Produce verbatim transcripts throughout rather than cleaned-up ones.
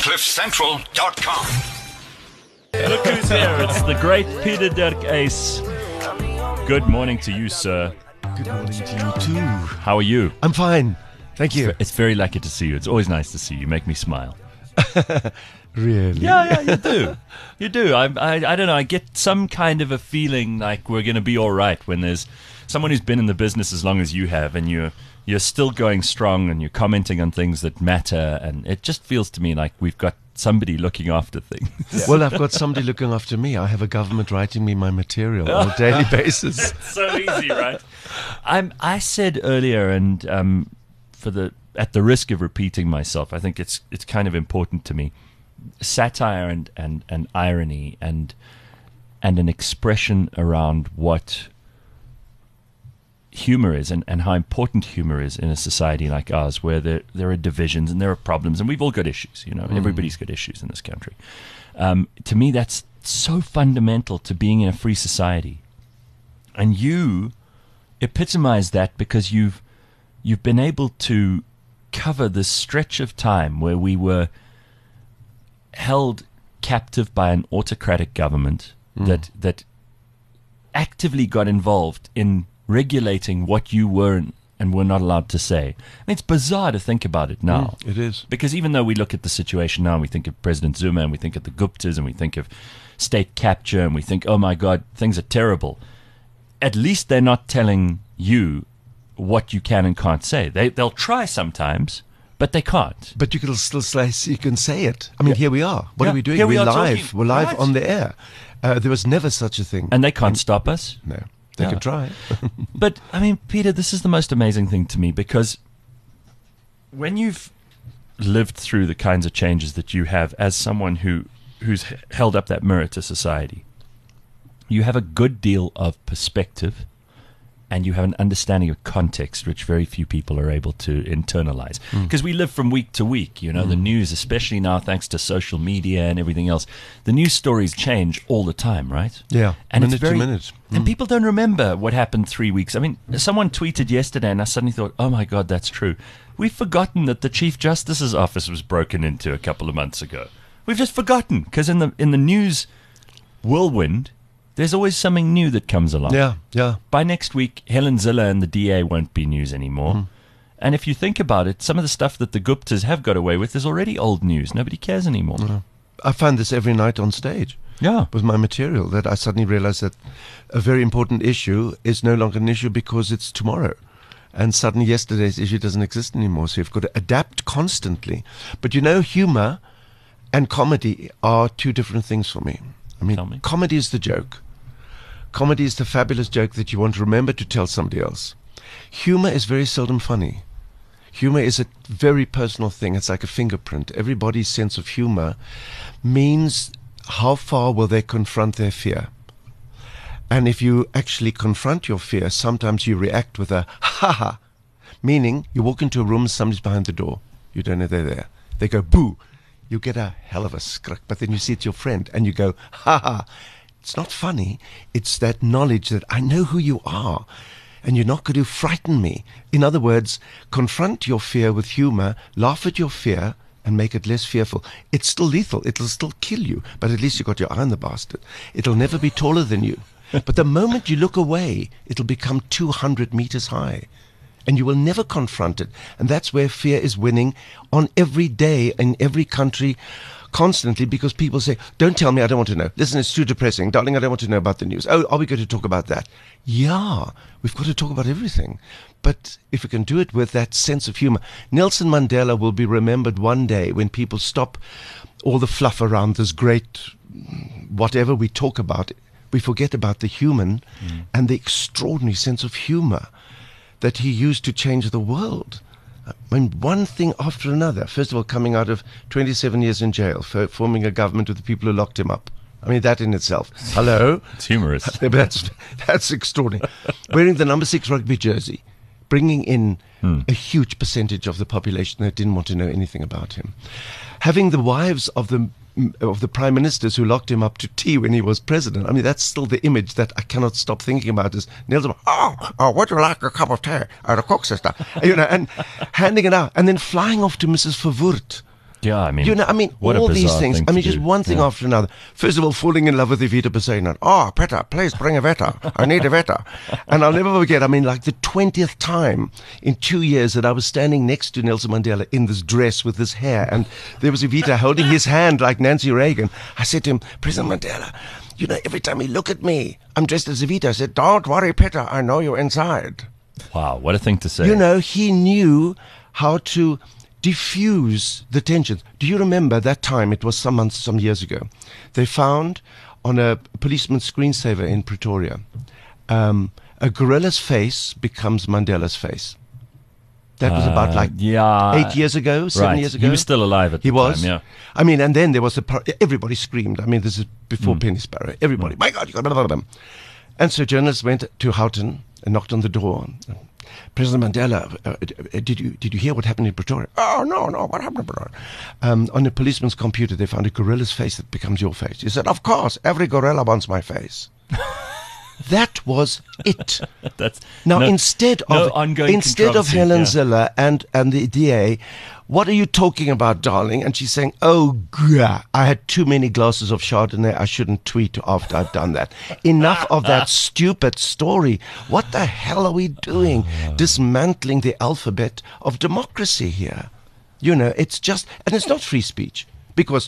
cliff central dot com. Look who's here. It's the great Peter Dirk Ace. Good morning to you, sir. Good morning to you too. How are you? I'm fine. Thank you. It's very lucky to see you. It's always nice to see you. You make me smile. Really? Yeah, yeah, you do. You do. I, I, I don't know. I get some kind of a feeling like we're going to be all right when there's someone who's been in the business as long as you have, and you're you're still going strong, and you're commenting on things that matter, and it just feels to me like we've got somebody looking after things. Yeah. Well, I've got somebody looking after me. I have a government writing me my material on a daily basis. So easy, right? I'm. I said earlier, and um, for the at the risk of repeating myself, I think it's it's kind of important to me. Satire and, and, and irony and and an expression around what humor is and, and how important humor is in a society like ours, where there there are divisions and there are problems, and we've all got issues. You know, mm. everybody's got issues in this country. Um, to me, that's so fundamental to being in a free society, and you epitomize that because you've you've been able to cover this stretch of time where we were held captive by an autocratic government mm. that that actively got involved in regulating what you were and were not allowed to say. I mean, it's bizarre to think about it now. Mm, it is. Because even though we look at the situation now and we think of President Zuma and we think of the Guptas and we think of state capture and we think, oh my God, things are terrible, at least they're not telling you what you can and can't say. They, they'll try sometimes, but they can't. But you can still say, you can say it. I mean, yeah. Here we are. What yeah. are we doing? Here we We're are live. talking. We're live right. on the air. Uh, there was never such a thing. And they can't and, stop us? No. They yeah. can try. But, I mean, Peter, this is the most amazing thing to me, because when you've lived through the kinds of changes that you have as someone who who's held up that mirror to society, you have a good deal of perspective, and you have an understanding of context, which very few people are able to internalize. Because mm. we live from week to week, you know, mm. the news, especially now thanks to social media and everything else, the news stories change all the time, right? Yeah, and minute it's very, to minute. Mm. And people don't remember what happened three weeks. I mean, someone tweeted yesterday, and I suddenly thought, oh my God, that's true. We've forgotten that the Chief Justice's office was broken into a couple of months ago. We've just forgotten, because in the in the news whirlwind, there's always something new that comes along. Yeah, yeah. By next week, Helen Zille and the D A won't be news anymore. Mm. And if you think about it, some of the stuff that the Guptas have got away with is already old news. Nobody cares anymore. Yeah. I find this every night on stage. Yeah. With my material, that I suddenly realize that a very important issue is no longer an issue because it's tomorrow. And suddenly yesterday's issue doesn't exist anymore. So you've got to adapt constantly. But you know, humor and comedy are two different things for me. I mean, me. Comedy is the joke. Comedy is the fabulous joke that you want to remember to tell somebody else. Humor is very seldom funny. Humor is a very personal thing. It's like a fingerprint. Everybody's sense of humor means how far will they confront their fear. And if you actually confront your fear, sometimes you react with a ha-ha, meaning you walk into a room, somebody's behind the door. You don't know they're there. They go, boo. You get a hell of a skrik, but then you see it's your friend and you go, ha-ha. It's not funny. It's that knowledge that I know who you are and you're not going to frighten me. In other words, confront your fear with humor, laugh at your fear, and make it less fearful. It's still lethal. It'll still kill you, but at least you got your eye on the bastard. It'll never be taller than you. But the moment you look away, it'll become two hundred meters high. And you will never confront it. And that's where fear is winning on every day in every country, constantly, because people say, don't tell me, I don't want to know. Listen, it's too depressing. Darling, I don't want to know about the news. Oh, are we going to talk about that? Yeah, we've got to talk about everything. But if we can do it with that sense of humor, Nelson Mandela will be remembered one day when people stop all the fluff around this great whatever we talk about. We forget about the human mm. and the extraordinary sense of humor that he used to change the world. I mean, one thing after another. First of all, coming out of twenty-seven years in jail for forming a government with the people who locked him up. I mean, that in itself. Hello? It's humorous. That's, that's extraordinary. Wearing the number six rugby jersey, bringing in hmm. a huge percentage of the population that didn't want to know anything about him. Having the wives of the of the prime ministers who locked him up to tea when he was president. I mean, that's still the image that I cannot stop thinking about is Nelson, oh, oh, would you like a cup of tea? Or a cook, sister? You know, and handing it out. And then flying off to Missus Verwoerd Yeah, I mean, You know, I mean, what a all these bizarre things. thing I to mean, just do. one thing Yeah. after another. First of all, falling in love with Evita Pereira. Oh, Peter, please bring Evita. I need Evita. And I'll never forget, I mean, like the twentieth time in two years that I was standing next to Nelson Mandela in this dress with this hair, and there was Evita holding his hand like Nancy Reagan. I said to him, President Mandela, you know, every time you look at me, I'm dressed as Evita. I said, don't worry, Peter, I know you're inside. Wow, what a thing to say. You know, he knew how to diffuse the tensions. Do you remember that time? It was some months, some years ago. They found on a policeman's screensaver in Pretoria, um, a gorilla's face becomes Mandela's face. That was about Uh, like yeah, eight years ago, seven right. years ago. He was still alive at He the was. time, yeah. I mean, and then there was a par- everybody screamed. I mean, this is before Mm. Penny Sparrow. Everybody, my God, you got blah, blah, blah. And so journalists went to Houghton and knocked on the door. President Mandela, uh, uh, did you did you hear what happened in Pretoria? Oh, no, no, what happened in Pretoria? Um, on a policeman's computer, they found a gorilla's face that becomes your face. He said, of course, every gorilla wants my face. That was it. That's Now, no, instead no of ongoing instead of controversy, Helen yeah. Ziller and and the D A, what are you talking about, darling? And she's saying, "Oh, gah, I had too many glasses of Chardonnay. I shouldn't tweet after I've done that. Enough of that stupid story. What the hell are we doing? Dismantling the alphabet of democracy here. You know, it's just, and it's not free speech because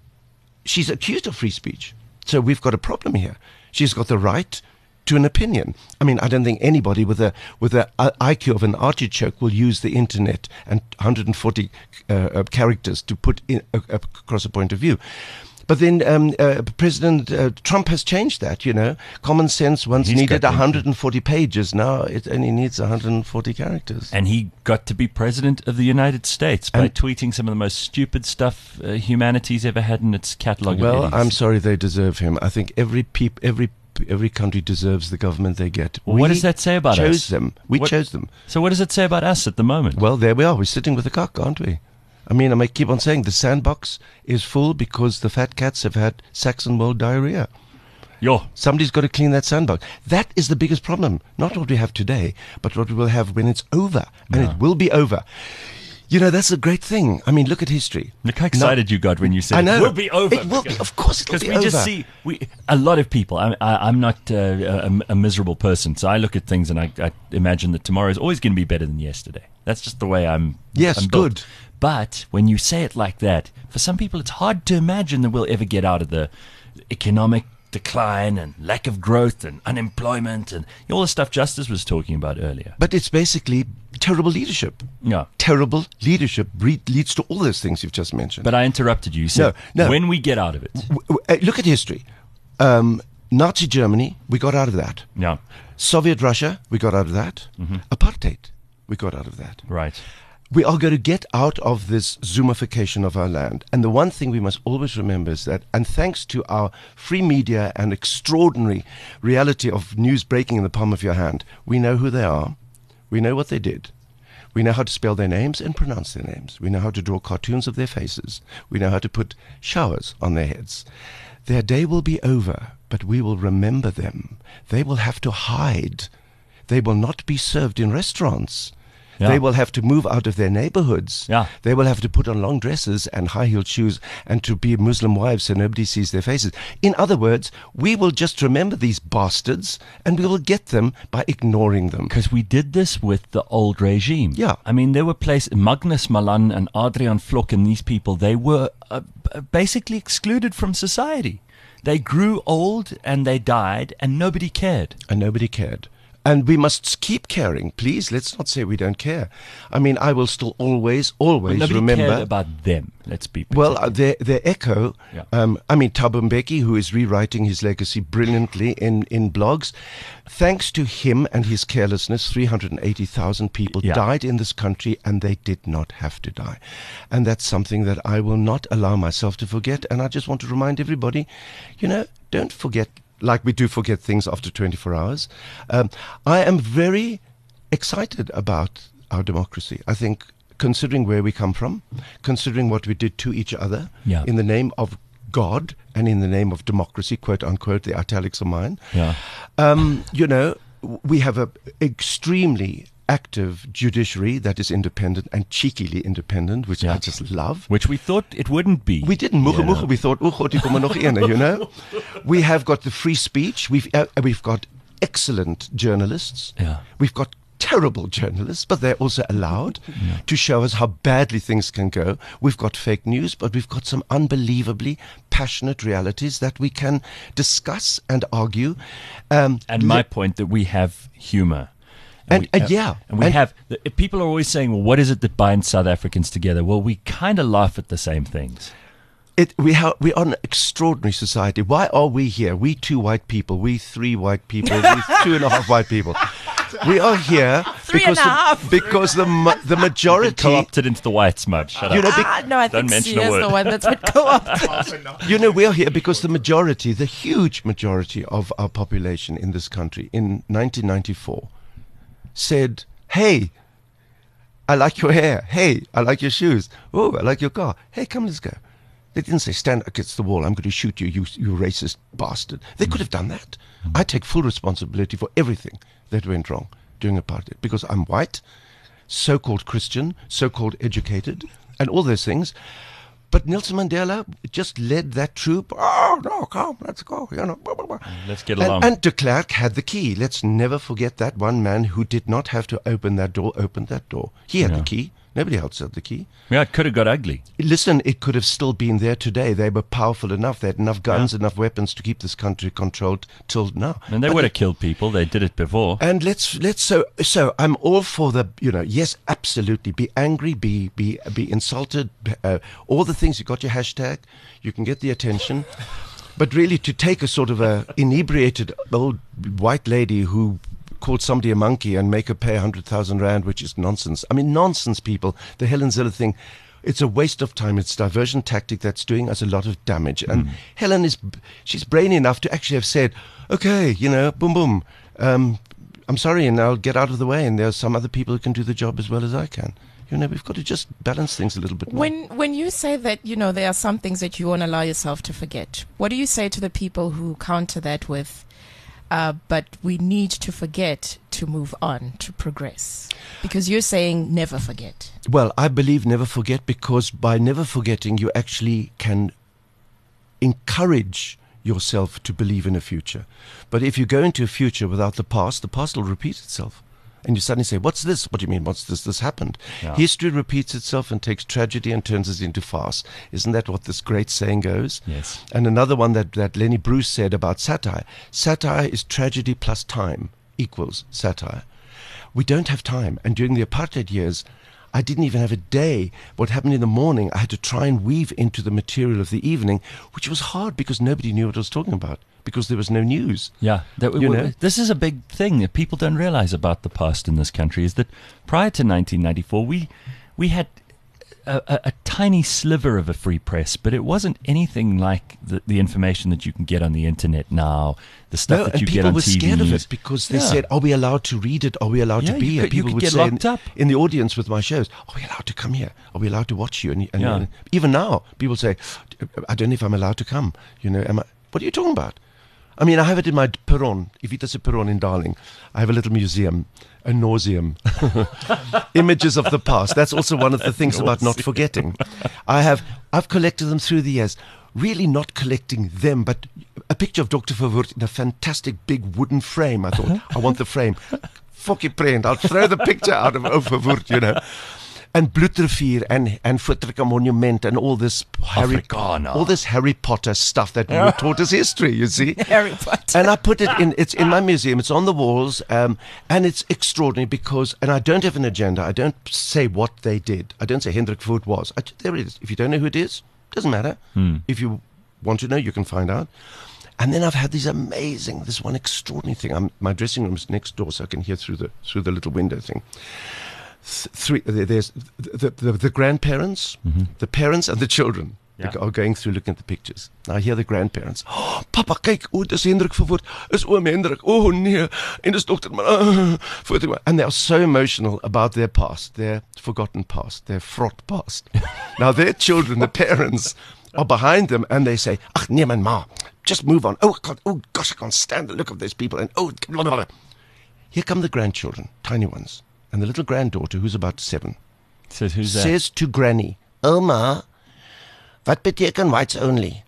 she's accused of free speech. So we've got a problem here. She's got the right to an opinion. I mean, I don't think anybody with a with a I Q of an artichoke will use the internet and one hundred forty uh, uh, characters to put in uh, across a point of view. But then um, uh, President uh, Trump has changed that, you know. Common sense once He's needed got one hundred forty pages. Now it only needs one hundred forty characters. And he got to be president of the United States by And- tweeting some of the most stupid stuff uh, humanity's ever had in its catalogue. Well, of I'm sorry they deserve him. I think every peop, every every country deserves the government they get. Well, what does that say about chose us? them. We What- chose them. So what does it say about us at the moment? Well, there we are. We're sitting with the cock, aren't we? I mean, I may keep on saying the sandbox is full because the fat cats have had Saxon mold diarrhea. Yo, Somebody's got to clean that sandbox. That is the biggest problem. Not what we have today, but what we will have when it's over. And Yeah. it will be over. You know, that's a great thing. I mean, look at history. look how excited you got when you said I know. it will be over. It will be. Of course it'll Because be we over. just see we a lot of people. I, I, I'm not uh, a, a miserable person, so I look at things and I, I imagine that tomorrow is always going to be better than yesterday. That's just the way I'm. Yes, I'm built. good. But when you say it like that, for some people, it's hard to imagine that we'll ever get out of the economic decline and lack of growth and unemployment and all the stuff Justice was talking about earlier. But it's basically terrible leadership. Yeah. Terrible leadership re- leads to all those things you've just mentioned. But I interrupted you. You said, No, no. when we get out of it. W- w- uh, look at history. Um, Nazi Germany, we got out of that. Yeah, Soviet Russia, we got out of that. Apartheid, we got out of that. right. We are going to get out of this Zoomification of our land. And the one thing we must always remember is that, and thanks to our free media and extraordinary reality of news breaking in the palm of your hand, we know who they are. We know what they did. We know how to spell their names and pronounce their names. We know how to draw cartoons of their faces. We know how to put showers on their heads. Their day will be over, but we will remember them. They will have to hide. They will not be served in restaurants. Yeah. They will have to move out of their neighborhoods. Yeah. They will have to put on long dresses and high-heeled shoes and to be Muslim wives so nobody sees their faces. In other words, we will just remember these bastards and we will get them by ignoring them. Because we did this with the old regime. Yeah. I mean, there were places, Magnus Malan and Adrian Flock and these people, they were uh, basically excluded from society. They grew old and they died and nobody cared. And nobody cared. And we must keep caring. Please, let's not say we don't care. I mean, I will still always, always Nobody remember. cared about them. Let's be Well, particular. uh, their, their echo, Yeah. um, I mean, Thabo Mbeki, who is rewriting his legacy brilliantly in, in blogs, thanks to him and his carelessness, three hundred eighty thousand people Yeah. died in this country and they did not have to die. And that's something that I will not allow myself to forget. And I just want to remind everybody, you know, don't forget, like we do forget things after twenty-four hours. Um, I am very excited about our democracy. I think, considering where we come from, considering what we did to each other Yeah. in the name of God and in the name of democracy, quote unquote, the italics are mine. Yeah. Um, you know, w- we have a extremely active judiciary that is independent and cheekily independent, which Yeah. I just love. Which we thought it wouldn't be. We didn't. Mucha, You know. mucha. We thought, oh, God, kom er nog ene, you know. We have got the free speech. We've uh, we've got excellent journalists. Yeah. We've got terrible journalists, but they're also allowed to show us how badly things can go. We've got fake news, but we've got some unbelievably passionate realities that we can discuss and argue. Um, And my point that we have humor. And, we, uh, yeah. And we And- have, the, people are always saying, well, what is it that binds South Africans together? Well, we kind of laugh at the same things. It, we, ha- we are an extraordinary society. Why are we here? We two white people, we three white people, we two and a half white people. We are here Three because and a the, half. because the ma- the majority. Co-opted into the white smudge. Shut You up. know, be- Ah, no, I Don't think mention a Sia's word. the one that's been co-opted. You know, we are here because the majority, the huge majority of our population in this country in nineteen ninety-four said, hey, I like your hair. Hey, I like your shoes. Oh, I like your car. Hey, come, let's go. They didn't say, stand against the wall. I'm going to shoot you, you, you racist bastard. They could have done that. I take full responsibility for everything that went wrong during apartheid because I'm white, so-called Christian, so-called educated, and all those things. But Nelson Mandela just led that troop. Oh, no, come, let's go. You know, blah, blah, blah. Let's get And, along. and de Klerk had the key. Let's never forget that one man who did not have to open that door, opened that door. He had Yeah. the key. Nobody else had the key. Yeah, it could have got ugly. Listen, it could have still been there today. They were powerful enough. They had enough guns, enough weapons to keep this country controlled till now. And they But would have killed people. They did it before. and let's let's so so I'm all for the you know yes absolutely be angry be be be insulted uh, all the things. You got your hashtag, you can get the attention, but really to take a sort of a inebriated old white lady who called somebody a monkey and make her pay a hundred thousand rand, which is nonsense. I mean nonsense, people. The Helen Zille thing. It's a waste of time. It's a diversion tactic that's doing us a lot of damage. And Helen is, she's brainy enough to actually have said, okay, you know, boom, boom, um, I'm sorry, and I'll get out of the way. And there's some other people who can do the job as well as I can. You know, we've got to just balance things a little bit more. When when you say that, you know, there are some things that you won't allow yourself to forget, what do you say to the people who counter that with, uh, but we need to forget to move on, to progress? Because you're saying never forget. Well, I believe never forget, because by never forgetting, you actually can encourage yourself to believe in a future. But if you go into a future without the past, the past will repeat itself. And you suddenly say, what's this? What do you mean, what's this? This happened. Yeah. History repeats itself and takes tragedy and turns it into farce. Isn't that what this great saying goes? Yes. And another one that, that Lenny Bruce said about satire. Satire is tragedy plus time equals satire. We don't have time. And during the apartheid years, I didn't even have a day. What happened in the morning, I had to try and weave into the material of the evening, which was hard because nobody knew what I was talking about, because there was no news. Yeah, that, You know? this is a big thing that people don't realize about the past in this country, is that prior to nineteen ninety-four, we we had a, a, a tiny sliver of a free press, but it wasn't anything like the, the information that you can get on the internet now, the stuff No, that and you get people on were T V scared of news. it because they Yeah. said, are we allowed to read it? Are we allowed Yeah, to be you here? could- you People could would get say locked in, up. in the audience with my shows, are we allowed to come here? Are we allowed to watch you? And, and, Yeah. and even now, people say, I don't know if I'm allowed to come. You know, am I, what are you talking about? I mean, I have it in my Perron, if it is a Perron in Darling. I have a little museum, a nauseum. Images of the past. That's also one of the things about not forgetting. I have, I've collected them through the years. Really not collecting them, but a picture of Doctor Verwoerd in a fantastic big wooden frame. I thought, I want the frame. Fuck it, print. I'll throw the picture out of Verwoerd, you know. And Bloedrivier and and Voortrekker Monument and all this Harry, Afrikaner. all this Harry Potter stuff that you were taught as history. You see, Harry Potter. and I put it in. It's in my museum. It's on the walls, um, and it's extraordinary because. And I don't have an agenda. I don't say what they did. I don't say Hendrik Voet was. I, there it is. If you don't know who it is, doesn't matter. If you want to know, you can find out. And then I've had these amazing, this one extraordinary thing. I'm, my dressing room's next door, so I can hear through the through the little window thing. Th- Three. There's the the, the grandparents, the parents, and the children. Yeah. Are going through looking at the pictures. Now I hear the grandparents. Oh, Papa, kyk, o, dis Hendrik Verwoerd. Is oom Hendrik. Oh nee, en dis dokter maar. Uh, Voortrekker. And they are so emotional about their past, their forgotten past, their fraught past. Now their children, the parents, are behind them, and they say, "Ach nee, man, ma, just move on. Oh God, oh gosh, I can't stand the look of those people." And oh, blah, blah, blah. Here come the grandchildren, tiny ones. And the little granddaughter, who's about seven, Says who's that? says to Granny, Oma, wat beteken whites only?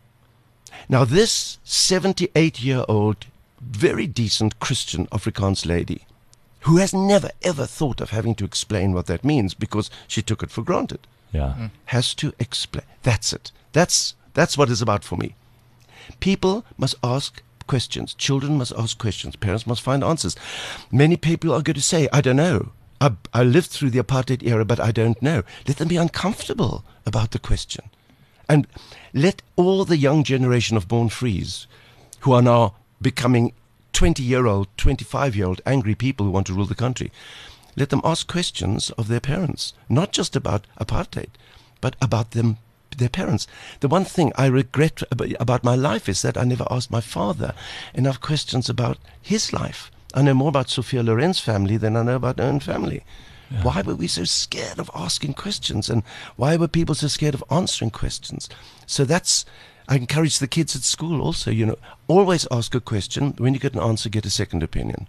Now this seventy-eight-year-old, very decent Christian Afrikaans lady, who has never ever thought of having to explain what that means because she took it for granted, Yeah. has to explain. That's it. That's that's what it's about for me. People must ask questions. Children must ask questions. Parents must find answers. Many people are going to say, I don't know. I, I lived through the apartheid era, but I don't know. Let them be uncomfortable about the question. And let all the young generation of born frees who are now becoming twenty-year-old, twenty-five-year-old angry people who want to rule the country, let them ask questions of their parents, not just about apartheid, but about them, their parents. The one thing I regret about, about my life is that I never asked my father enough questions about his life. I know more about Sophia Loren's family than I know about my own family. Yeah. Why were we so scared of asking questions? And why were people so scared of answering questions? So that's, I encourage the kids at school also, you know, always ask a question. When you get an answer, get a second opinion.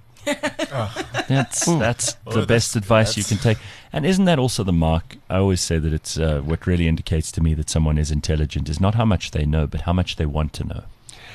That's that's the best advice you can take. And isn't that also the mark? I always say that it's uh, what really indicates to me that someone is intelligent is not how much they know, but how much they want to know.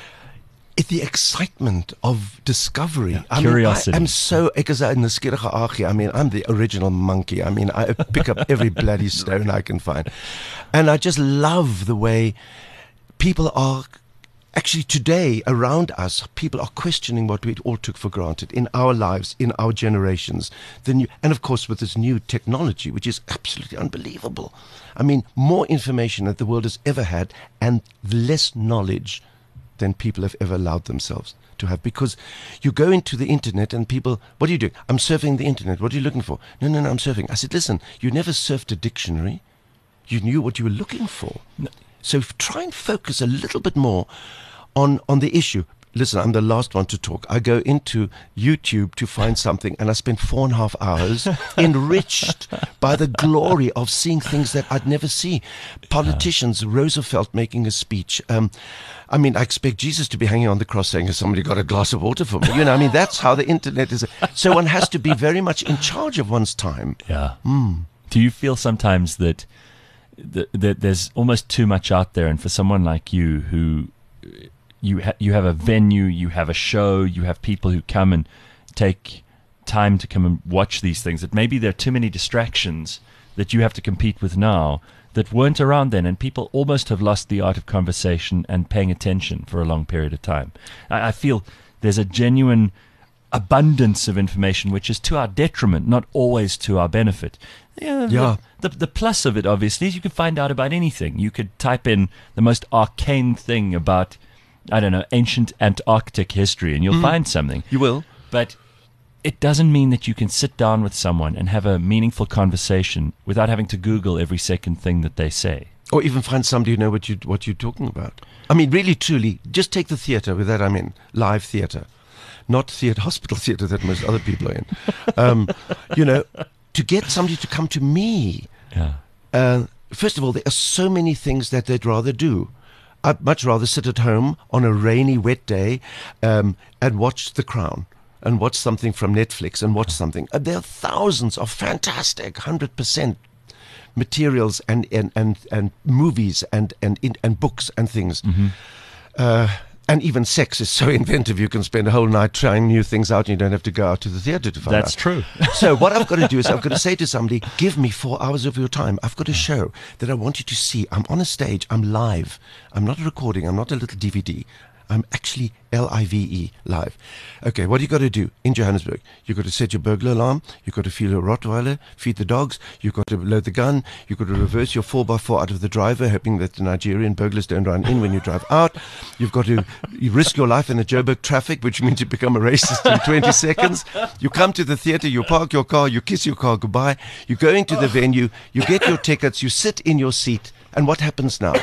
It's the excitement of discovery. Yeah, I curiosity. Mean, I, I'm so, ek is in the skierige agie. I mean, I'm the original monkey. I mean, I pick up every bloody stone I can find. And I just love the way people are, actually today around us, people are questioning what we all took for granted in our lives, in our generations. The new, and of course with this new technology, which is absolutely unbelievable. I mean, more information that the world has ever had and less knowledge than people have ever allowed themselves to have. Because you go into the internet and people, what are you doing? I'm surfing the internet. What are you looking for? No, no, no, I'm surfing. I said, listen, you never surfed a dictionary. You knew what you were looking for. No. So f- try and focus a little bit more on, on the issue. Listen, I'm the last one to talk. I go into YouTube to find something and I spend four and a half hours enriched by the glory of seeing things that I'd never see. Politicians, yeah. Roosevelt making a speech. Um, I mean, I expect Jesus to be hanging on the cross saying, has somebody got a glass of water for me? You know, I mean, that's how the internet is. So one has to be very much in charge of one's time. Yeah. Mm. Do you feel sometimes that, that, that there's almost too much out there, and for someone like you who... You ha- you have a venue, you have a show, you have people who come and take time to come and watch these things, that maybe there are too many distractions that you have to compete with now that weren't around then, and people almost have lost the art of conversation and paying attention for a long period of time. I, I feel there's a genuine abundance of information which is to our detriment, not always to our benefit. Yeah, yeah. The, the, the plus of it, obviously, is you can find out about anything. You could type in the most arcane thing about, I don't know, ancient Antarctic history, and you'll mm. find something. You will. But it doesn't mean that you can sit down with someone and have a meaningful conversation without having to Google every second thing that they say. Or even find somebody who know what, you, what you're talking about. I mean, really, truly, just take the theatre. With that I mean live theatre. Not theatre, hospital theatre that most other people are in. Um, you know, to get somebody to come to me. Yeah. Uh, first of all, there are so many things that they'd rather do. I'd much rather sit at home on a rainy, wet day um, and watch The Crown and watch something from Netflix and watch something. Uh, there are thousands of fantastic, one hundred percent materials and, and, and, and movies and, and, and books and things. Mm-hmm. Uh, and even sex is so inventive. You can spend a whole night trying new things out and you don't have to go out to the theatre to find That's out. true. So what I've got to do is I've got to say to somebody, give me four hours of your time. I've got a show that I want you to see. I'm on a stage. I'm live. I'm not a recording. I'm not a little D V D. I'm actually L I V E, live. Okay, what do you got to do in Johannesburg? You've got to set your burglar alarm. You've got to feed a Rottweiler, feed the dogs. You've got to load the gun. You've got to reverse your four by four out of the driver, hoping that the Nigerian burglars don't run in when you drive out. You've got to you risk your life in the Joburg traffic, which means you become a racist in twenty seconds. You come to the theatre, you park your car, you kiss your car goodbye. You go into the venue, you get your tickets, you sit in your seat, and what happens now?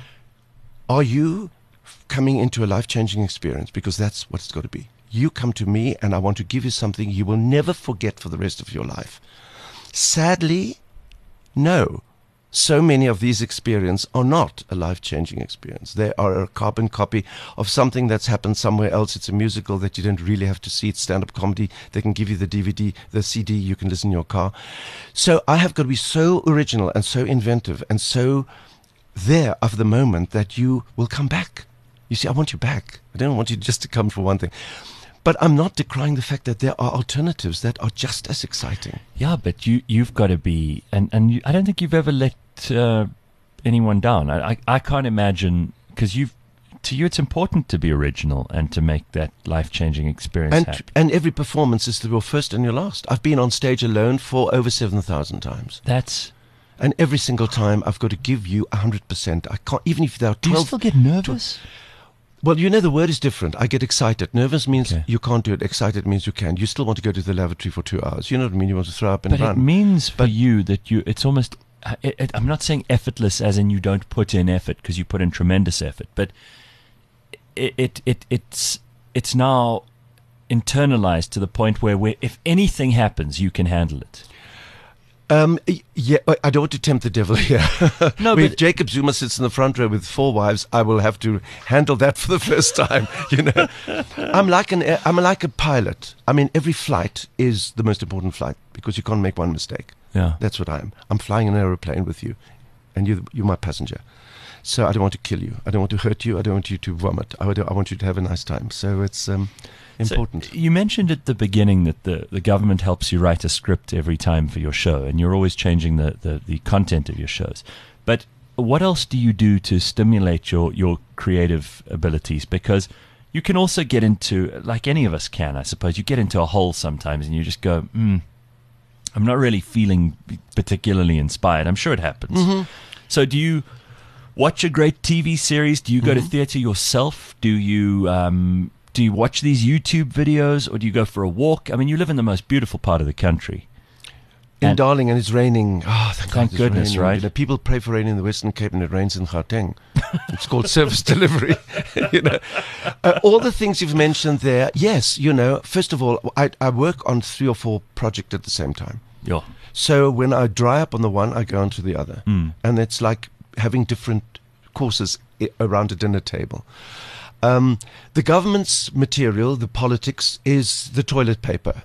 Are you coming into a life-changing experience? Because that's what it's got to be. You come to me and I want to give you something you will never forget for the rest of your life. Sadly, no. so many of these experiences are not a life-changing experience. They are a carbon copy of something that's happened somewhere else. It's a musical that you don't really have to see. It's stand-up comedy. They can give you the D V D, the C D. You can listen in your car. So I have got to be so original and so inventive and so there of the moment that you will come back. You see, I want you back. I don't want you just to come for one thing. But I'm not decrying the fact that there are alternatives that are just as exciting. Yeah, but you, you've got to be, and, and you, I don't think you've ever let uh, anyone down. I, I, I can't imagine, because you've, to you it's important to be original and to make that life-changing experience And, happen. and every performance is your first and your last. I've been on stage alone for over seven thousand times. That's, And every single time I've got to give you one hundred percent. I can't, even if there are do you twelve... still get nervous? Well, you know, the word is different. I get excited. Nervous means Okay. you can't do it. Excited means you can. You still want to go to the lavatory for two hours. You know what I mean? You want to throw up and But it run. means for But- you that you, it's almost, uh, it, it, I'm not saying effortless as in you don't put in effort, because you put in tremendous effort, but it, it, it it's, it's now internalized to the point where, where if anything happens, you can handle it. Um, y- yeah, I- I don't want to tempt the devil here. No, if but- Jacob Zuma sits in the front row with four wives, I will have to handle that for the first time. You know, I'm like an air- I'm like a pilot. I mean, every flight is the most important flight because you can't make one mistake. Yeah. That's what I am. I'm flying an aeroplane with you, and you you're my passenger. So I don't want to kill you. I don't want to hurt you. I don't want you to vomit. I, would, I want you to have a nice time. So it's um, important. So you mentioned at the beginning that the, the government helps you write a script every time for your show, and you're always changing the, the, the content of your shows. But what else do you do to stimulate your, your creative abilities? Because you can also get into, like any of us can, I suppose, you get into a hole sometimes and you just go, hmm, I'm not really feeling particularly inspired. I'm sure it happens. Mm-hmm. So do you watch a great T V series? Do you go Mm-hmm. to theatre yourself? Do you um, do you watch these YouTube videos, or do you go for a walk? I mean, you live in the most beautiful part of the country. In And- Darling, and it's raining. Oh, thank, Thank God it's goodness, raining. right? You know, people pray for rain in the Western Cape, and it rains in Gauteng. It's called service delivery. you know, uh, all the things you've mentioned there. Yes, you know. First of all, I, I work on three or four projects at the same time. Yeah. So when I dry up on the one, I go on to the other, Mm. and it's like having different courses I- around a dinner table. Um, the government's material, the politics, is the toilet paper,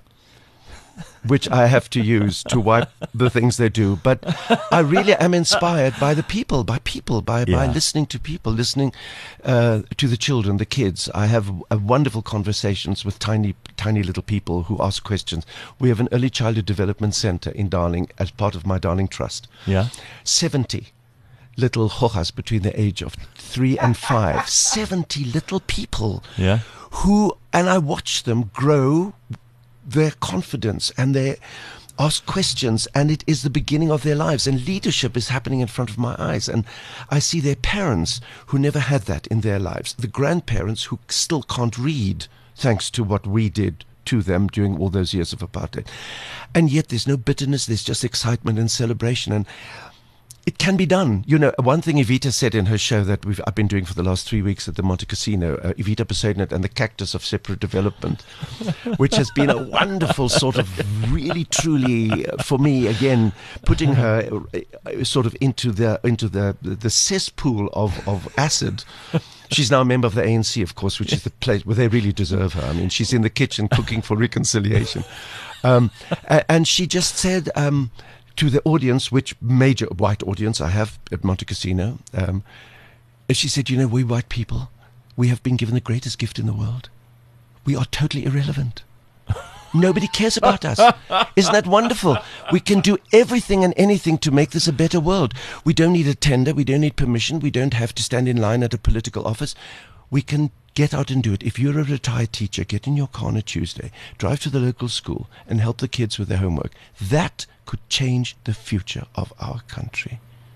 which I have to use to wipe the things they do. But I really am inspired by the people, by people, by, by Yeah. listening to people, listening uh, to the children, the kids. I have uh, wonderful conversations with tiny, tiny little people who ask questions. We have an early childhood development center in Darling as part of my Darling Trust. Yeah. seventy little hojas between the age of three and five. seventy little people Yeah. who, and I watch them grow their confidence and they ask questions, and it is the beginning of their lives, and leadership is happening in front of my eyes. And I see their parents who never had that in their lives, the grandparents who still can't read thanks to what we did to them during all those years of apartheid. And yet there's no bitterness, there's just excitement and celebration. And it can be done. You know, one thing Evita said in her show that we've I've been doing for the last three weeks at the Monte Casino, uh, Evita Poseidon and the Cactus of Separate Development, which has been a wonderful sort of really, truly, uh, for me, again, putting her uh, sort of into the into the the cesspool of, of acid. She's now a member of the A N C, of course, which is the place where they really deserve her. I mean, she's in the kitchen cooking for reconciliation. Um, a- and she just said... Um, to the audience, which major white audience I have at Monte Casino, um, she said, you know, we white people, we have been given the greatest gift in the world. We are totally irrelevant. Nobody cares about us. Isn't that wonderful? We can do everything and anything to make this a better world. We don't need a tender. We don't need permission. We don't have to stand in line at a political office. We can get out and do it. If you're a retired teacher, get in your car on a Tuesday, drive to the local school and help the kids with their homework. That could change the future of our country.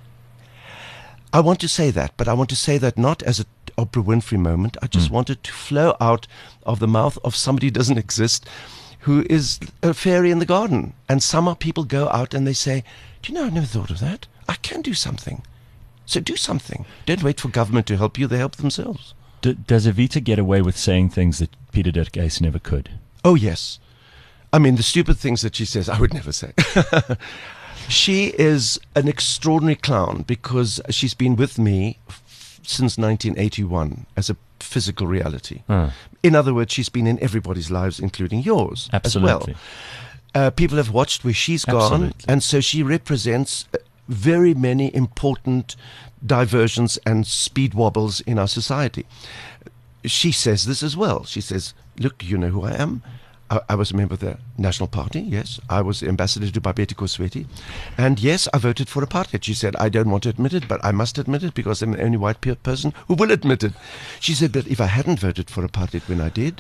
I want to say that, but I want to say that not as an Oprah Winfrey moment. I just Mm. want it to flow out of the mouth of somebody who doesn't exist, who is a fairy in the garden. And some people go out and they say, do you know, I never thought of that. I can do something. So do something. Don't wait for government to help you. They help themselves. D- does Evita get away with saying things that Peter Dirkhuis never could? Oh, yes. I mean, the stupid things that she says, I would never say. She is an extraordinary clown because she's been with me f- since nineteen eighty-one as a physical reality. Uh, In other words, she's been in everybody's lives, including yours absolutely. as well. Uh, people have watched where she's gone, Absolutely. and so she represents uh, very many important diversions and speed wobbles in our society. She says this as well. She says, look, you know who I am. I, I was a member of the National Party, yes. I was the ambassador to Babetty Kosweti. And yes, I voted for apartheid. She said, I don't want to admit it, but I must admit it because I'm the only white pe- person who will admit it. She said, but if I hadn't voted for apartheid when I did,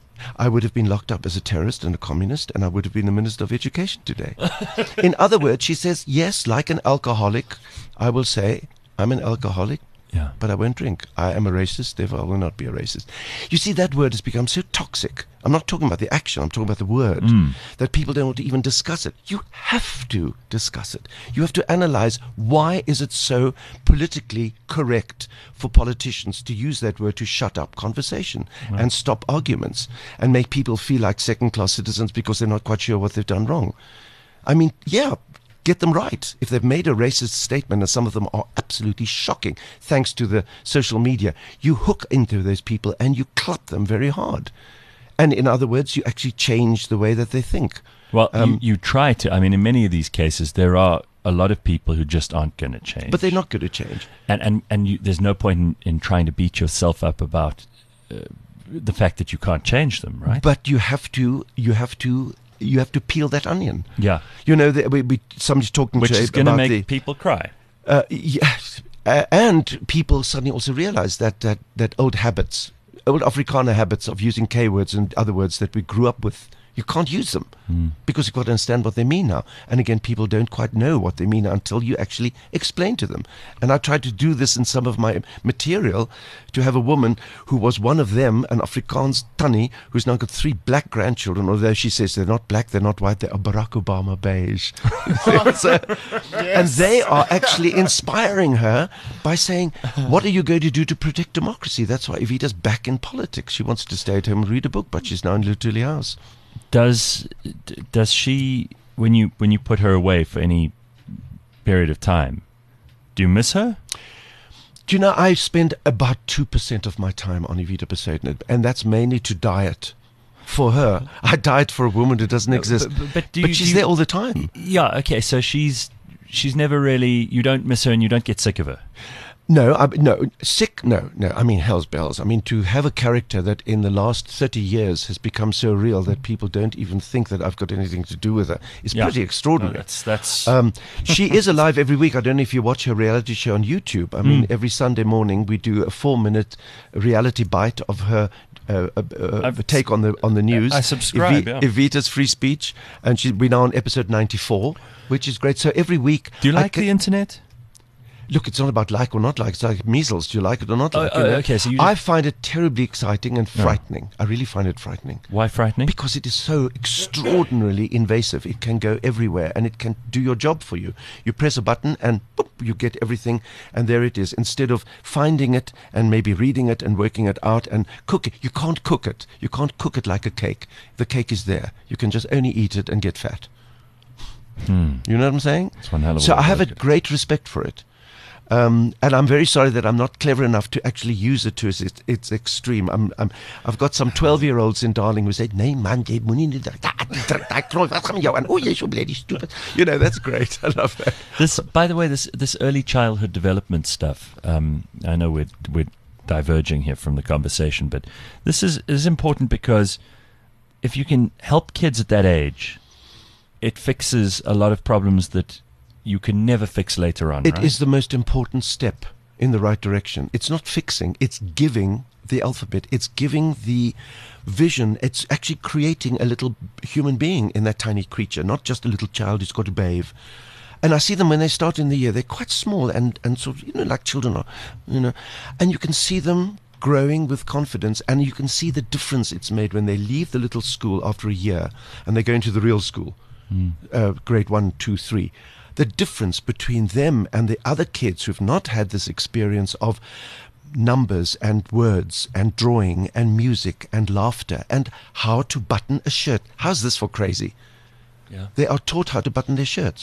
I would have been locked up as a terrorist and a communist, and I would have been the Minister of Education today. In other words, she says, yes, like an alcoholic, I will say, I'm an alcoholic, Yeah. but I won't drink. I am a racist, therefore I will not be a racist. You see, that word has become so toxic. I'm not talking about the action, I'm talking about the word, Mm. that people don't want to even discuss it. You have to discuss it. You have to analyze why is it so politically correct for politicians to use that word to shut up conversation and stop arguments and make people feel like second-class citizens because they're not quite sure what they've done wrong. I mean, yeah, get them right. If they've made a racist statement, and some of them are absolutely shocking, thanks to the social media, you hook into those people and you club them very hard. And in other words, you actually change the way that they think. Well, Um, you, you try to. I mean, in many of these cases, there are a lot of people who just aren't going to change. But they're not going to change. And and and you, there's no point in, in trying to beat yourself up about uh, the fact that you can't change them, right? But you have to, you have to, you have to peel that onion. yeah, You know, the, we, we, somebody's talking which to is going to about make the, people cry. Uh, yes, uh, and people suddenly also realize that, that, that old habits, old Afrikaner habits of using K words and other words that we grew up with, you can't use them Mm. because you've got to understand what they mean now. And again, people don't quite know what they mean until you actually explain to them. And I tried to do this in some of my material, to have a woman who was one of them, an Afrikaans Tannie, who's now got three black grandchildren, although she says they're not black, they're not white, they are Barack Obama beige. So- And they are actually inspiring her by saying, what are you going to do to protect democracy? That's why Evita's back in politics. She wants to stay at home and read a book, but she's now in Lutuli House. Does d- does she, when you when you put her away for any period of time, do you miss her? Do you know, I spend about two percent of my time on Evita Bezuidenhout, and that's mainly to diet. For her, I diet for a woman who doesn't exist. But, but, but do But you, she's do you- there all the time. Yeah. Okay. So she's she's never really. You don't miss her, and you don't get sick of her. No, I, no, sick, no, no. I mean, hell's bells. I mean, to have a character that in the last thirty years has become so real that people don't even think that I've got anything to do with her is Yeah. pretty No, extraordinary. that's that's. Um, she is alive every week. I don't know if you watch her reality show on YouTube. I mean, Mm. every Sunday morning we do a four-minute reality bite of her uh, uh, uh, I've- take on the on the news. I subscribe, yeah. Evita's free speech, and she, we're now on episode ninety-four, which is great. So every week, do you I like ca- the internet? Look, it's not about like or not like. It's like measles. Do you like it or not Oh, like? oh, you know? okay, so you I just- find it terribly exciting and frightening. I really find it frightening Why frightening? because it is so extraordinarily invasive. It can go everywhere and it can do your job for you. You press a button and boop, you get everything, and there it is. Instead of finding it and maybe reading it and working it out and cook it, you can't cook it. You can't cook it like a cake. The cake is there. You can just only eat it and get fat. Hmm. You know what I'm saying? It's one hell of a So way I to have a look at it. great respect for it. Um, and I'm very sorry that I'm not clever enough to actually use it to its, its, its extreme. I'm, I'm, I've got some twelve-year-olds in Darling who say, "Nee man, jy moenie nie dat- dat- dat- dat krooi, wat gaan jou aan? Oh, jy's so bloody stupid." You know, that's great. I love that. This, by the way, this this early childhood development stuff. Um, I know we're we're diverging here from the conversation, but this is is important because if you can help kids at that age, it fixes a lot of problems that you can never fix later on. It right? is the most important step in the right direction. It's not fixing, it's giving the alphabet, it's giving the vision, it's actually creating a little human being in that tiny creature, not just a little child who's got to bathe. And I see them when they start in the year, they're quite small and, and sort of, you know, like children are, you know, and you can see them growing with confidence, and you can see the difference it's made when they leave the little school after a year and they go into the real school, Mm. uh, grade one, two, three. The difference between them and the other kids who've not had this experience of numbers and words and drawing and music and laughter and how to button a shirt. How's this for crazy? Yeah. They are taught how to button their shirts.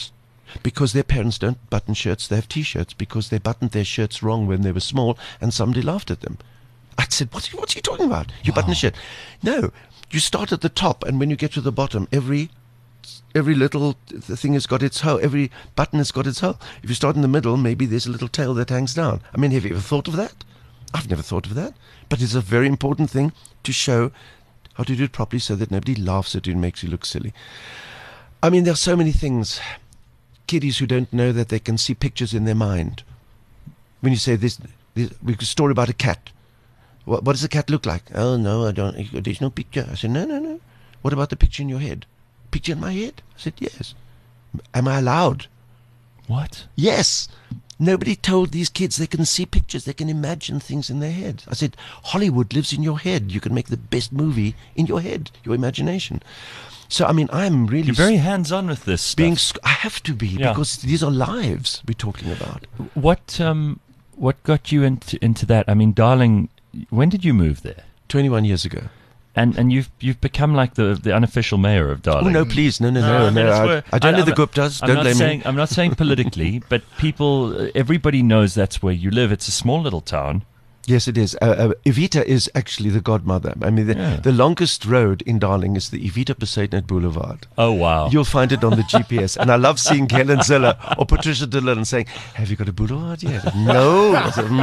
because their parents don't button shirts, they have T-shirts because they buttoned their shirts wrong when they were small and somebody laughed at them. I said, what, what's he talking about? You wow. button a shirt. No, you start at the top, and when you get to the bottom, every every little thing has got its hole. Every button has got its hole. If you start in the middle, maybe there's a little tail that hangs down. I mean, have you ever thought of that? I've never thought of that. But it's a very important thing to show how to do it properly so that nobody laughs at you and makes you look silly. I mean, there are so many things. Kiddies who don't know that they can see pictures in their mind. When you say this, this we could story about a cat. What, what does the cat look like? Oh, no, I don't. There's no picture. I said, no, no, no. What about the picture in your head? Picture in my head? I said, yes. Am I allowed? What? Yes. Nobody told these kids they can see pictures, they can imagine things in their head. I said, Hollywood lives in your head. You can make the best movie in your head, your imagination. So, I mean, I'm really... You're very hands-on with this stuff. Being, I have to be, yeah. because these are lives we're talking about. What um, what got you into into that? I mean, Darling, when did you move there? twenty-one years ago. And and you've you've become like the the unofficial mayor of Darling. Oh no, please, no, no, no, no. I, mean, no I, I don't I, know I'm the Guptas. Don't blame saying, me. I'm not saying politically, but people, everybody knows that's where you live. It's a small little town. Yes, it is. Uh, uh, Evita is actually the godmother. I mean, the, Yeah. the longest road in Darling is the Evita Besaidnet Boulevard. Oh wow! You'll find it on the G P S. And I love seeing Helen Ziller or Patricia Dillon saying, have you got a boulevard yet? No. I said,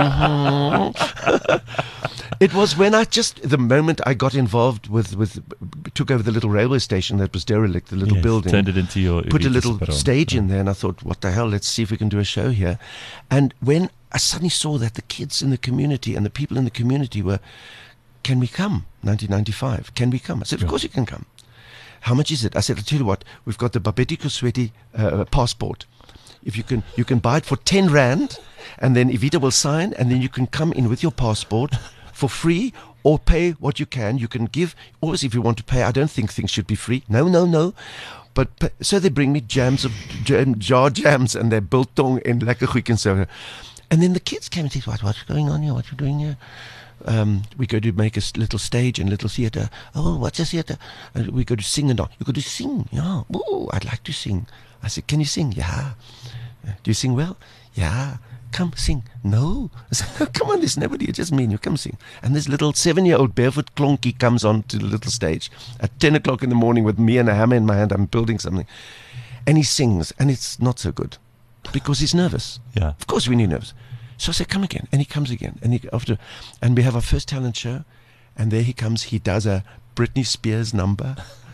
mm-hmm. It was when I just, the moment I got involved with, with, took over the little railway station that was derelict, the little Yes, building. turned it into your Put a Evita little Salon. stage Yeah. in there, and I thought, what the hell, let's see if we can do a show here. And when I suddenly saw that the kids in the community and the people in the community were, can we come? nineteen ninety-five, can we come? I said, of Yeah. course you can come. How much is it? I said, I'll tell you what, we've got the Babeti Kosweti uh, passport. If you can, you can buy it for ten rand, and then Evita will sign, and then you can come in with your passport for free, or pay what you can. You can give, always if you want to pay. I don't think things should be free. No, no, no. But pa- so they bring me jams of jam, jar jams, and they're biltong and lekker goedjies and so. And then the kids came and said, what, what's going on here? What are you doing here? Um, we go to make a s- little stage and little theatre. Oh, what's a theatre? And we go to sing and dance. You go to sing? Yeah. Oh, I'd like to sing. I said, can you sing? Yeah. Uh, Do you sing well? Yeah. Come sing. No. I said, no, come on, there's nobody. It's just me and you. Come sing. And this little seven-year-old barefoot Klonky comes on to the little stage at ten o'clock in the morning with me and a hammer in my hand. I'm building something. And he sings, and it's not so good because he's nervous. Yeah. Of course, when you're nervous. So I said, come again. And he comes again. And he after, and we have our first talent show. And there he comes. He does a Britney Spears number.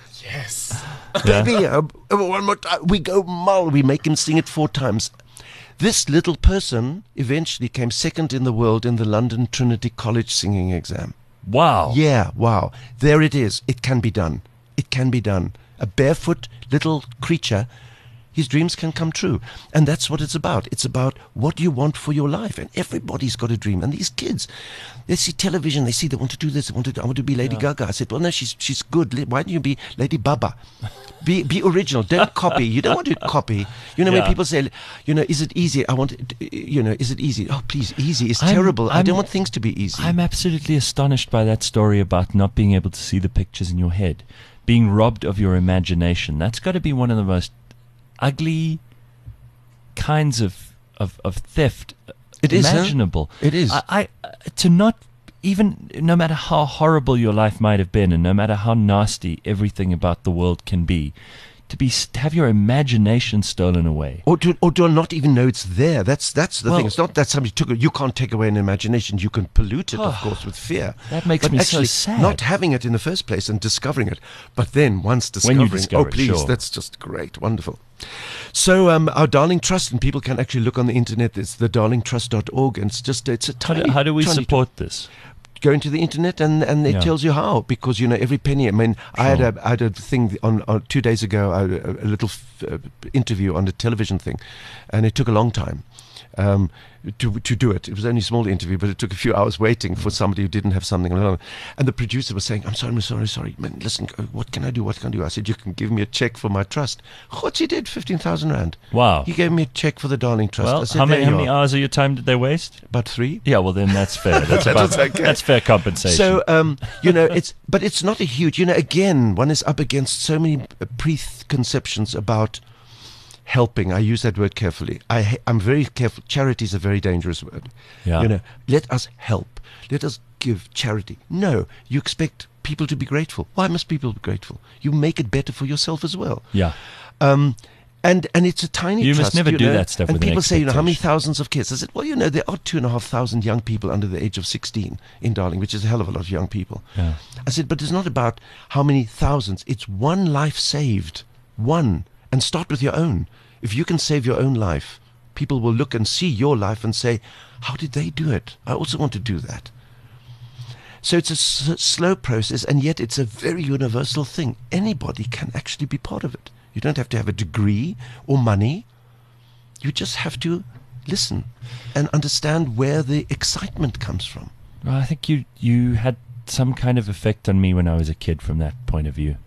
Yes. Yeah. Baby, uh, uh, one more time. We go mull. We make him sing it four times. This little person eventually came second in the world in the London Trinity College singing exam. Wow. Yeah, wow. There it is. It can be done. It can be done. A barefoot little creature, his dreams can come true. And that's what it's about. It's about what you want for your life. And everybody's got a dream. And these kids, they see television. They see they want to do this. They want to do, I want to be Lady Gaga. I said, well, no, she's she's good. Le- Why don't you be Lady Baba? Be be original. Don't copy. You don't want to copy. You know, Yeah. when people say, you know, is it easy? I want, it, you know, is it easy? Oh, please, easy is I'm- terrible. I I'm- don't want things to be easy. I'm absolutely astonished by that story about not being able to see the pictures in your head, being robbed of your imagination. That's got to be one of the most ugly kinds of of, of theft It is, huh? imaginable. It is. I, I uh, to not even, no matter how horrible your life might have been, and no matter how nasty everything about the world can be, to be to have your imagination stolen away. Or to, or to not even know it's there. That's that's the Well- thing. It's not that somebody took it. You can't take away an imagination. You can pollute it, of Oh, course, with fear. that makes but me so actually, sad. not having it in the first place and discovering it. But then once When you discovering, discover oh it, please, sure. that's just great, wonderful. So um, our Darling Trust, and people can actually look on the internet. It's the darling trust dot org, and it's just it's a How tiny. do, how do we tiny- support this? Go into the internet and, and it Yeah. tells you how, because you know every penny. I mean, I had Sure. a I had a thing on, on two days ago, I, a, a little f- uh, interview on a television thing, and it took a long time um, to to do it. It was only a small interview, but it took a few hours waiting for somebody who didn't have something. And the producer was saying, "I'm sorry, I'm sorry, sorry, man. Listen, uh, what can I do? What can I do?" I said, "You can give me a check for my trust." What he did, fifteen thousand rand. Wow. He gave me a check for the Darling Trust. I Well, said, how many "There how you many are." hours of your time did they waste? About three. Yeah, well then that's fair. That's about That's okay. that's fair compensation. So, um, you know, it's but it's not a huge. You know, again, one is up against so many uh, preconceptions about helping. I use that word carefully. I, ha- I'm very careful. Charity is a very dangerous word. Yeah. You know, let us help. Let us give charity. No, you expect people to be grateful. Why must people be grateful? You make it better for yourself as well. Yeah. Um, and and it's a tiny You trust. must never you do know? that stuff And with an people say, you know, how many expectation. thousands of kids? I said, well, you know, there are two and a half thousand young people under the age of sixteen in Darling, which is a hell of a lot of young people. Yeah. I said, but it's not about how many thousands. It's one life saved. One. And start with your own. If you can save your own life, people will look and see your life and say, how did they do it? I also want to do that. So it's a s- slow process, and yet it's a very universal thing. Anybody can actually be part of it. You don't have to have a degree or money. You just have to listen and understand where the excitement comes from. Well, I think you you had some kind of effect on me when I was a kid from that point of view.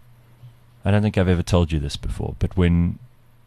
I don't think I've ever told you this before, but when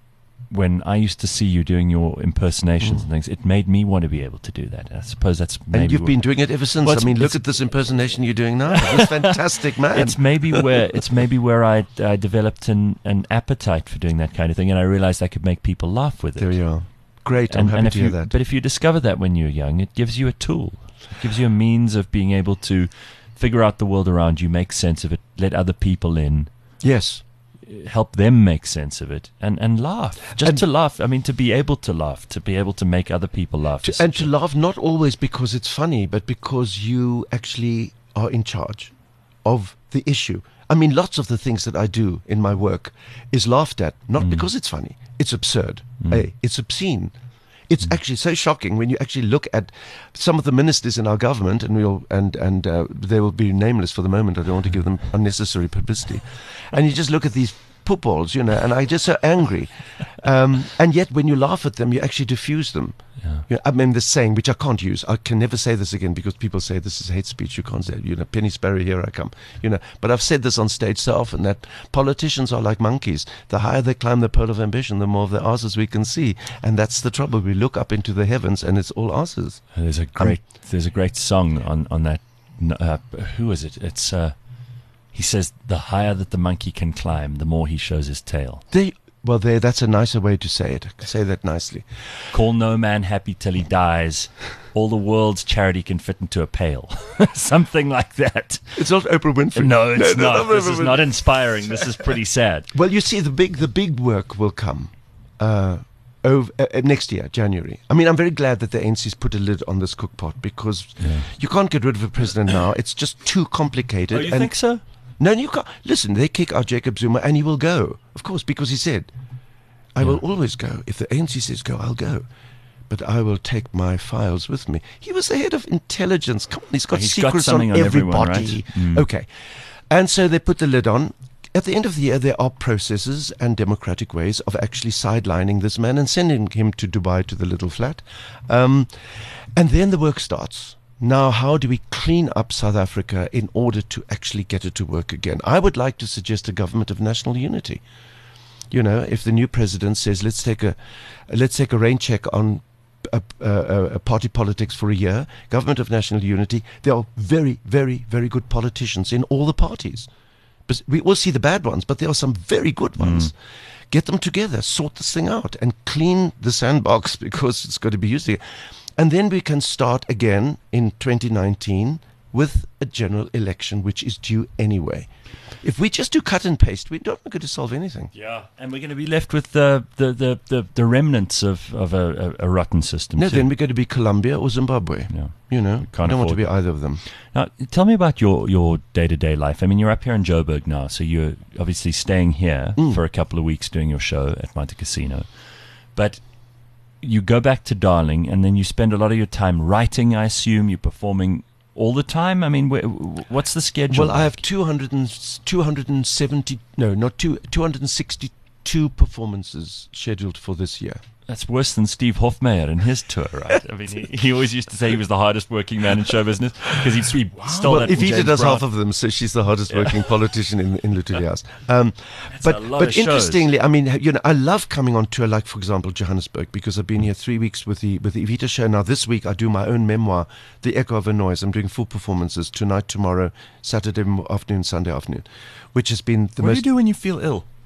when I used to see you doing your impersonations Mm. and things, it made me want to be able to do that. I suppose that's maybe And you've wh- been doing it ever since. Well, I it's- mean, look it's- at this impersonation you're doing now. It's fantastic, man. it's maybe where it's maybe where I I developed an an appetite for doing that kind of thing, and I realized I could make people laugh with it. There you are. Great. I'm And, happy and if to hear you, that. But if you discover that when you're young, it gives you a tool. It gives you a means of being able to figure out the world around you, make sense of it, let other people in, Yes. help them make sense of it, and, and laugh. Just And- to laugh. I mean, to be able to laugh, to be able to make other people laugh. To, is and such to a- laugh not always because it's funny, but because you actually are in charge of the issue. I mean, lots of the things that I do in my work is laughed at, not Mm. because it's funny. It's absurd. Mm. Hey, it's obscene. It's actually so shocking when you actually look at some of the ministers in our government, and we'll and and uh, they will be nameless for the moment. I don't want to give them unnecessary publicity. And you just look at these footballs, you know, and I just so angry. Um, and yet, when you laugh at them, you actually diffuse them. Yeah. You know, I mean, this saying, which I can't use. I can never say this again because people say this is hate speech. You can't say, it. You know, Penny Sparrow, here I come. You know, but I've said this on stage so often that politicians are like monkeys. The higher they climb the pole of ambition, the more of their asses we can see, and that's the trouble. We look up into the heavens, and it's all asses. And there's a great there's a great song on on that. n- Uh, who is it? It's uh, he says the higher that the monkey can climb, the more he shows his tail. They, well, there. That's a nicer way to say it. Say that nicely. Call no man happy till he dies. All the world's charity can fit into a pail. Something like that. It's not Oprah Winfrey. No, it's No, no, not. no, This no, is no. not inspiring. This is pretty sad. Well, you see, the big the big work will come uh, over uh, uh, next year, January. I mean, I'm very glad that the A N C's put a lid on this cookpot because Yeah. you can't get rid of a president now. It's just too complicated. Oh, you and think so? No, you can't. Listen, they kick out Jacob Zuma, and he will go, of course, because he said, "I will always go. If the A N C says go, I'll go." But I will take my files with me. He was the head of intelligence. Come on, he's got He's got secrets something on, on everyone, everybody. right? Mm. Okay. And so they put the lid on. At the end of the year, there are processes and democratic ways of actually sidelining this man and sending him to Dubai to the little flat. Um, and then the work starts. Now, how do we clean up South Africa in order to actually get it to work again? I would like to suggest a government of national unity. You know, if the new president says, let's take a, let's take a rain check on a, a, a party politics for a year, government of national unity, there are very, very, very good politicians in all the parties. But we all see the bad ones, but there are some very good ones. Get them together, sort this thing out, and clean the sandbox because it's got to be used again. And then we can start again in twenty nineteen with a general election, which is due anyway. If we just do cut and paste, we're not going to solve anything. Yeah, and we're going to be left with the the, the, the, the remnants of, of a, a, a rotten system. No, too. then we're going to be Colombia or Zimbabwe. Yeah. You know, I can't don't want to afford be that. either of them. Now, tell me about your, your day-to-day life. I mean, you're up here in Joburg now, so you're obviously staying here Mm. for a couple of weeks doing your show at Monte Casino. But you go back to Darling, and then you spend a lot of your time writing, I assume. You're performing all the time? I mean, wh- what's the schedule? Well, I have like? two hundred and, two hundred seventy, no, not two, two hundred sixty-two performances scheduled for this year. That's worse than Steve Hofmeyer and his tour, right? I mean, he, he always used to say he was the hardest working man in show business because he, he stole Well, that from Evita James does Brown. half of them, so she's the hardest working politician in, in Lutulias. Um, but a lot but of shows. interestingly, I mean, you know, I love coming on tour, like, for example, Johannesburg, because I've been here three weeks with the with the Evita show. Now, this week, I do my own memoir, The Echo of a Noise. I'm doing full performances tonight, tomorrow, Saturday afternoon, Sunday afternoon, which has been the What do most... you do when you feel ill?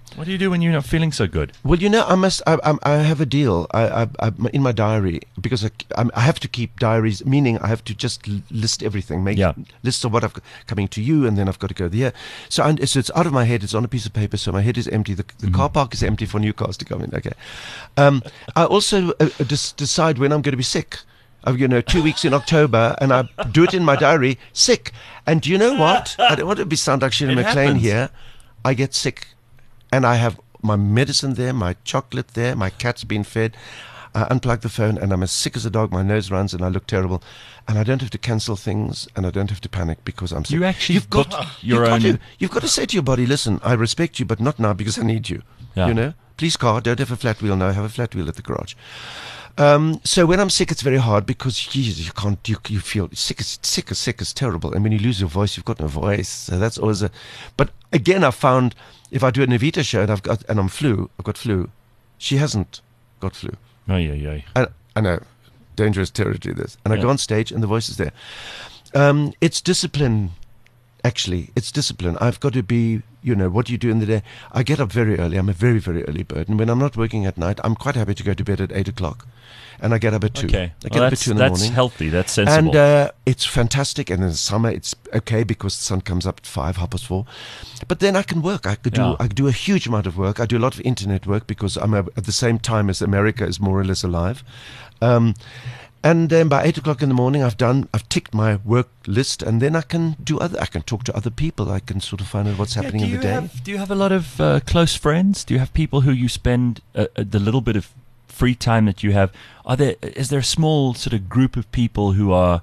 What do you do when you're not feeling so good? Well, you know, I must. I, I, I have a deal. I, I, I, in my diary, because I, I have to keep diaries. Meaning, I have to just l- list everything, make Yeah. lists of what I've got coming to you, and then I've got to go there. So, I, so it's out of my head. It's on a piece of paper. So my head is empty. The, the Mm-hmm. car park is empty for new cars to come in. Okay. Um, I also uh, uh, dis- decide when I'm going to be sick. I've, you know, two weeks in October, and I do it in my diary. Sick. And do you know what? I don't want to be sound like Shirley It MacLaine happens. here. I get sick. And I have my medicine there, my chocolate there, my cat's been fed. I unplug the phone and I'm as sick as a dog. My nose runs and I look terrible. And I don't have to cancel things and I don't have to panic because I'm sick. You actually you've got, booked your you've got own- to, you've got to say to your body, listen, I respect you, but not now because I need you. Yeah. You know? Please, car, don't have a flat wheel now. Have a flat wheel at the garage. Um, so when I'm sick, it's very hard because geez, you can't. You, you feel sick. Is sick. Is sick. Is terrible. And when you lose your voice, you've got no voice. So that's always a. But again, I found if I do an Evita show and I've got and I'm flu, I've got flu. She hasn't got flu. Oh yeah, yeah. I, I know, dangerous territory. This, and I Yeah. go on stage and the voice is there. Um, it's discipline. Actually, it's discipline. I've got to be, you know, what do you do in the day? I get up very early. I'm a very, very early bird. And when I'm not working at night, I'm quite happy to go to bed at eight o'clock. And I get up at two. Okay, I get well, up at that's two in the that's morning. healthy. That's sensible. And uh, it's fantastic. And in the summer, it's okay because the sun comes up at five, half past four. But then I can work. I could do. Yeah. I could do a huge amount of work. I do a lot of internet work because I'm a, at the same time as America is more or less alive. Um, and then by eight o'clock in the morning, I've done. I've ticked my work list, and then I can do other. I can talk to other people. I can sort of find out what's Yeah, happening do in the you day. have- do you have a lot of uh, close friends? Do you have people who you spend uh, uh, the little bit of free time that you have? Are there? Is there a small sort of group of people who are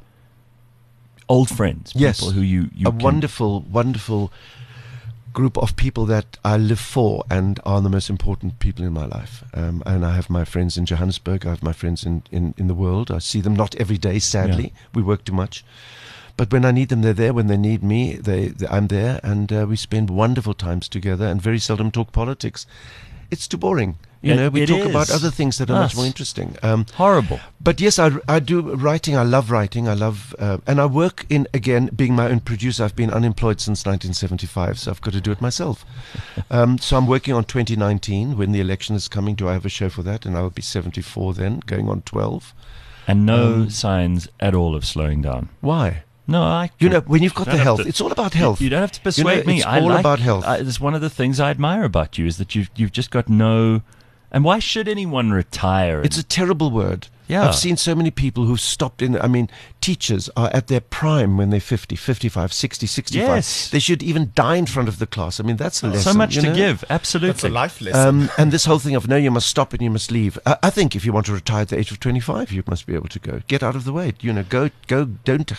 old friends? Yes. People who you you a can- wonderful, wonderful group of people that I live for and are the most important people in my life. Um, and I have my friends in Johannesburg. I have my friends in, in, in the world. I see them not every day, sadly. We work too much. But when I need them, they're there. When they need me, they, they I'm there. And uh, we spend wonderful times together and very seldom talk politics. It's too boring. You It- know, we it talk about is. other things that are much Us. more interesting. Um, Horrible. but yes, I, I do writing. I love writing. I love, uh, and I work in, again, being my own producer. I've been unemployed since nineteen seventy-five, so I've got to do it myself. um, so I'm working on twenty nineteen when the election is coming. Do I have a show for that? And I will be seventy-four then, going on twelve. And no Um, signs at all of slowing down. Why? No, I. You know, when you've got don't the have health, to- it's all about health. You don't have to You know, persuade me. it's I all like, about health. I, it's one of the things I admire about you is that you've you've just got no. And why should anyone retire? It's a terrible word. Yeah. I've seen so many people who've stopped in. I mean, teachers are at their prime when they're fifty, fifty-five, sixty, sixty-five. Yes. They should even die in front of the class. I mean, that's a lesson. so much you to know? give. Absolutely. That's a life lesson. Um, and this whole thing of no, you must stop and you must leave. I, I think if you want to retire at the age of twenty-five, you must be able to go. Get out of the way. You know, go, go. Don't,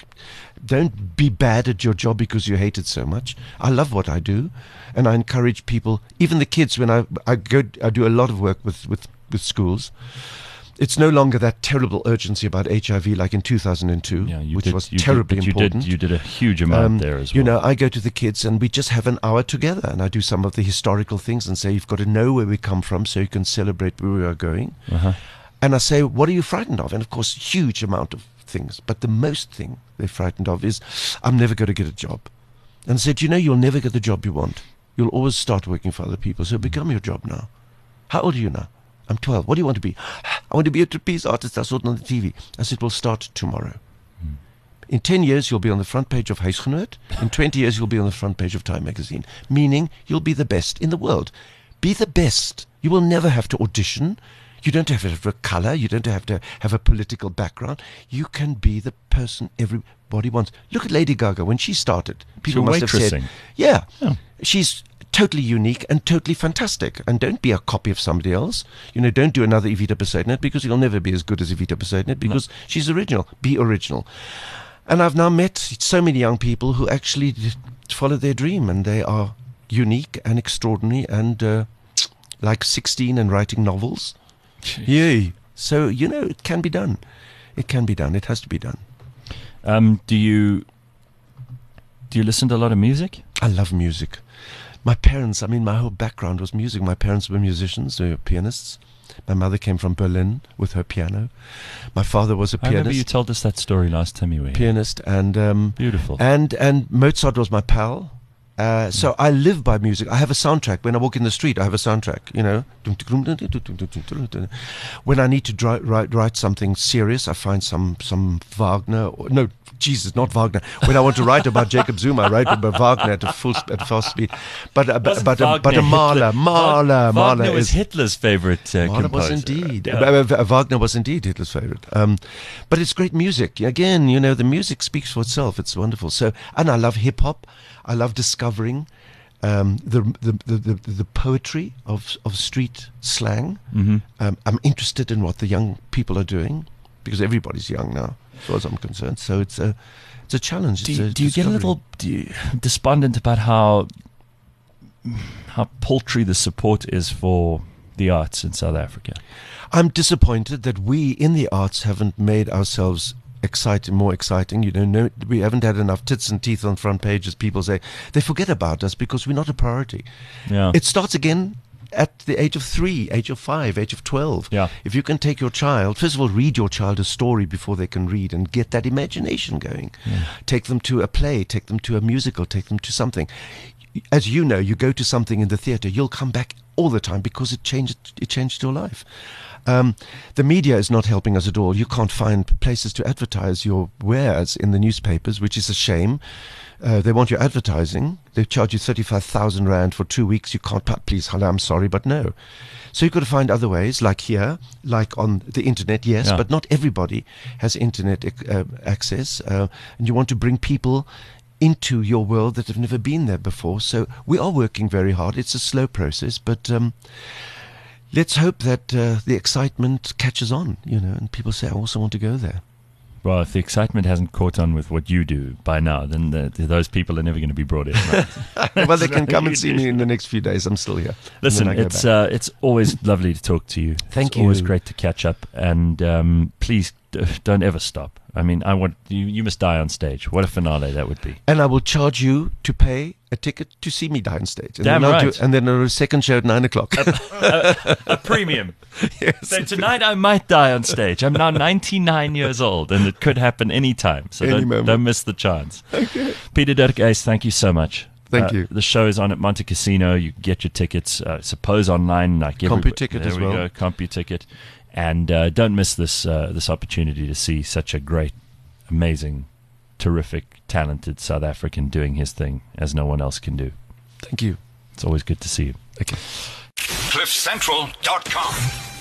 don't be bad at your job because you hate it so much. I love what I do, and I encourage people, even the kids. When I, I go, I do a lot of work with with, with schools. It's no longer that terrible urgency about H I V like in two thousand two, Yeah, you which did, was you terribly did, but important. You did, you did a huge amount Um, there as well. You know, I go to the kids and we just have an hour together and I do some of the historical things and say, you've got to know where we come from so you can celebrate where we are going. uh-huh. And I say, what are you frightened of? And of course, huge amount of things. But the most thing they're frightened of is, I'm never going to get a job. And I said, you know, you'll never get the job you want. You'll always start working for other people. So become your job now. How old are you now? I'm twelve. What do you want to be? I want to be a trapeze artist. I saw it on the T V. I said, we'll start tomorrow. Mm. In ten years, you'll be on the front page of Huisgenoot. In twenty years, you'll be on the front page of Time magazine. Meaning, you'll be the best in the world. Be the best. You will never have to audition. You don't have to have a color. You don't have to have a political background. You can be the person everybody wants. Look at Lady Gaga. When she started, people You're must have said, waitressing. yeah, Oh. she's totally unique and totally fantastic. And don't be a copy of somebody else. You know, don't do another Evita Besaidnet because you'll never be as good as Evita Besaidnet because she's original. Be original. And I've now met so many young people who actually d- follow their dream and they are unique and extraordinary and uh, like sixteen and writing novels. Yay. So, you know, it can be done. It can be done. It has to be done. Um, do you do you listen to a lot of music? I love music. My parents, I mean, my whole background was music. My parents were musicians, they were pianists. My mother came from Berlin with her piano. My father was a I remember you pianist, told us that story last time you were here. pianist, and um, Beautiful. and and Mozart was my pal. Uh, so I live by music. I have a soundtrack. When I walk in the street, I have a soundtrack, you know. When I need to dri- write, write something serious, I find some, some Wagner. Or, no, Jesus, not Wagner. When I want to write about Jacob Zuma, I write about Wagner at a full sp- at fast speed. But uh, but but, uh, but a Mahler, Mahler, Wagner Mahler was is Hitler's favorite uh, Mahler composer. was indeed. Yeah. Uh, uh, Wagner was indeed Hitler's favorite. Um, but it's great music. Again, you know, the music speaks for itself. It's wonderful. So, and I love hip hop. I love discovering um, the, the, the, the the poetry of of street slang. Mm-hmm. Um, I'm interested in what the young people are doing because everybody's young now, as far as I'm concerned. So it's a it's a challenge. Do It's you, a do you get a discovery. little do you, despondent about how how paltry the support is for the arts in South Africa? I'm disappointed that we in the arts haven't made ourselves exciting, more exciting. You know, no, we haven't had enough tits and teeth on front pages. People say they forget about us because we're not a priority. Yeah. It starts again at the age of three, age of five, age of twelve. Yeah. If you can take your child, first of all, read your child a story before they can read and get that imagination going. Yeah. Take them to a play, take them to a musical, take them to something. As you know, you go to something in the theatre, you'll come back all the time because it changed, it changed your life. Um, the media is not helping us at all. You can't find places to advertise your wares in the newspapers, which is a shame. Uh, they want your advertising. They charge you thirty-five thousand rand for two weeks. You can't, please, hello, I'm sorry, but no. So you've got to find other ways, like here, like on the internet, yes, Yeah. but not everybody has internet uh, access. Uh, and you want to bring people into your world that have never been there before. So we are working very hard. It's a slow process, but um, let's hope that uh, the excitement catches on, you know, and people say, I also want to go there. Well, if the excitement hasn't caught on with what you do by now, then the, the, those people are never going to be brought in. Right? Well, they can come and You see do. me in the next few days. I'm still here. Listen, And then I go it's back. uh, it's always lovely to talk to you. Thank it's always you. great to catch up, and um, please d- don't ever stop. I mean, I want you. You must die on stage. What a finale that would be. And I will charge you to pay a ticket to see me die on stage. And Damn then I'll right. do, and then a second show at nine o'clock. A premium. Yes. So tonight I might die on stage. I'm now ninety-nine years old, and it could happen any time. So Any don't, moment. don't miss the chance. Okay. Peter Dirk Ace, thank you so much. Thank Uh, you. The show is on at Monte Casino. You can get your tickets, uh, I suppose, online. Like CompuTicket there as we well. Go, CompuTicket. And uh, don't miss this uh, this opportunity to see such a great, amazing, terrific, talented South African doing his thing as no one else can do. Thank you. It's always good to see you. Okay. cliff central dot com